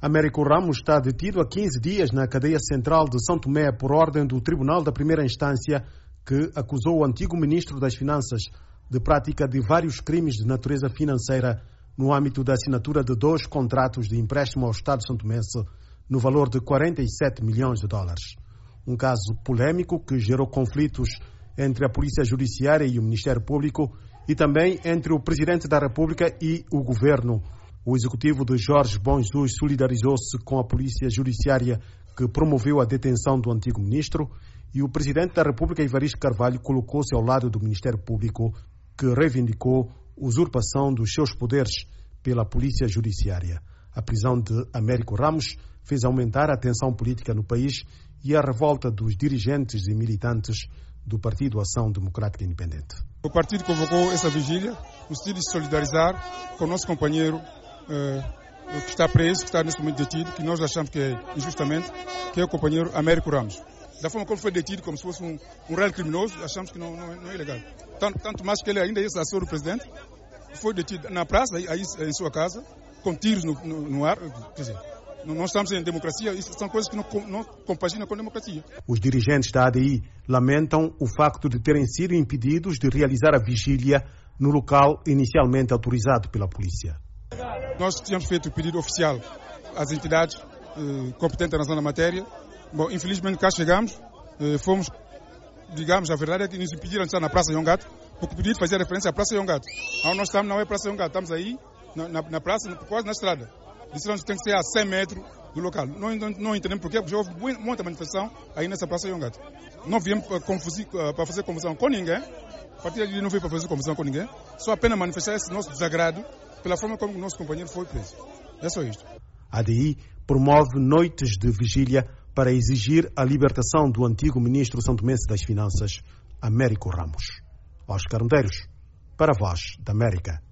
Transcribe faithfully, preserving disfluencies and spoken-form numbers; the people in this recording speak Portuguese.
Américo Ramos está detido há quinze dias na cadeia central de São Tomé por ordem do Tribunal da Primeira Instância, que acusou o antigo ministro das Finanças de prática de vários crimes de natureza financeira no âmbito da assinatura de dois contratos de empréstimo ao Estado santomense no valor de quarenta e sete milhões de dólares. Um caso polêmico que gerou conflitos entre a Polícia Judiciária e o Ministério Público e também entre o Presidente da República e o Governo. O executivo de Jorge Bom Jesus solidarizou-se com a Polícia Judiciária que promoveu a detenção do antigo ministro e o Presidente da República, Evaristo Carvalho, colocou-se ao lado do Ministério Público que reivindicou usurpação dos seus poderes pela Polícia Judiciária. A prisão de Américo Ramos fez aumentar a tensão política no país e a revolta dos dirigentes e militantes do Partido Ação Democrática Independente. O partido convocou essa vigília no sentido de se solidarizar com o nosso companheiro eh, que está preso, que está nesse momento detido, que nós achamos que é injustamente, que é o companheiro Américo Ramos. Da forma como foi detido, como se fosse um, um réu criminoso, achamos que não, não, não é legal. Tanto, tanto mais que ele ainda é assessor do presidente, foi detido na praça, aí, aí em sua casa, com tiros no, no, no ar. Quer dizer, nós estamos em democracia, isso são coisas que não, não compaginam com a democracia. Os dirigentes da A D I lamentam o facto de terem sido impedidos de realizar a vigília no local inicialmente autorizado pela polícia. Nós tínhamos feito o pedido oficial às entidades eh, competentes na matéria. Bom, infelizmente cá chegamos, eh, fomos, digamos, a verdade é que nos impediram de estar na Praça Yongato, porque o pedido fazia referência à Praça Yongato. Onde nós estamos não é Praça Yongato, estamos aí na, na, na praça, quase na estrada. Disseram que tem que ser a cem metros do local. Não, não, não entendemos porquê, porque houve muita manifestação aí nessa Praça Yongato. Não viemos para, confusir, para fazer confusão com ninguém, a partir dali não veio para fazer confusão com ninguém, só apenas manifestar esse nosso desagrado pela forma como o nosso companheiro foi preso. É só isto. A A D I promove noites de vigília para exigir a libertação do antigo ministro santomense das Finanças, Américo Ramos. Oscar Medeiros, para a Voz da América.